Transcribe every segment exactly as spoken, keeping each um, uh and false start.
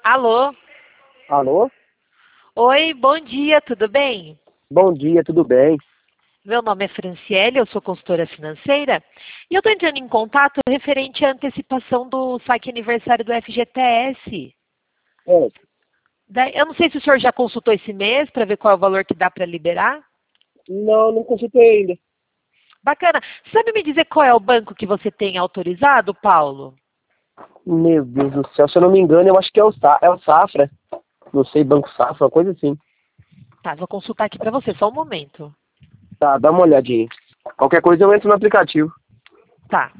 Alô? Alô? Oi, bom dia, tudo bem? Bom dia, tudo bem? Meu nome é Franciele, eu sou consultora financeira e eu estou entrando em contato referente à antecipação do saque aniversário do F G T S. É, Daí, eu não sei se o senhor já consultou esse mês para ver qual é o valor que dá para liberar. não, não consultei ainda. Bacana. Sabe me dizer qual é o banco que você tem autorizado, Paulo? Meu Deus do céu, se eu não me engano, eu acho que é o, Sa é o Safra. Não sei, Banco Safra, uma coisa assim. Tá, vou consultar aqui para você, só um momento. Tá, dá uma olhadinha. Qualquer coisa eu entro no aplicativo. Tá.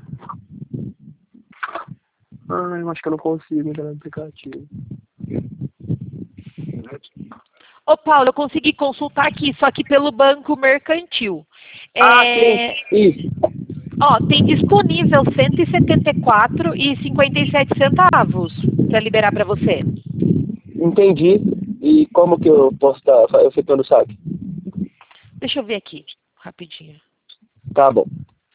Ah, eu acho que eu não consigo entrar no aplicativo. Ô, Paulo, eu consegui consultar aqui, só que pelo Banco Mercantil. Ah, É... sim, isso. Ó, tem disponível cento e setenta e quatro reais e cinquenta e sete centavos para liberar para você. Entendi. E como que eu posso estar efetuando o saque? Deixa eu ver aqui, rapidinho. Tá bom.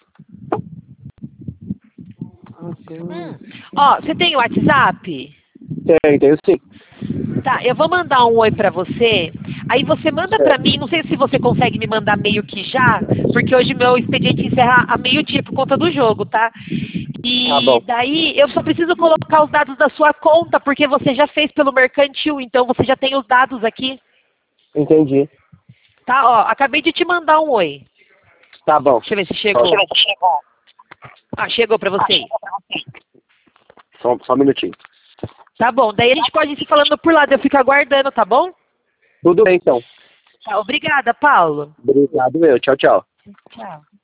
Hum. Ó, você tem o WhatsApp? Tem, tenho sim. Tá, eu vou mandar um oi pra você. Aí você manda pra Certo. mim, não sei se você consegue me mandar meio que já, porque hoje meu expediente encerra a meio-dia por conta do jogo, tá? Tá E bom. daí eu só preciso colocar os dados da sua conta, porque você já fez pelo Mercantil, então você já tem os dados aqui. Entendi. Tá, ó, acabei de te mandar um oi. Tá bom. Deixa eu ver se chegou. Ah, chegou pra você aí. Só, só um minutinho. Tá bom, daí a gente pode ir se falando por lá, daí eu fico aguardando, tá bom? Tudo bem, então. Tá, obrigada, Paulo. Obrigado, meu. Tchau, tchau. Tchau.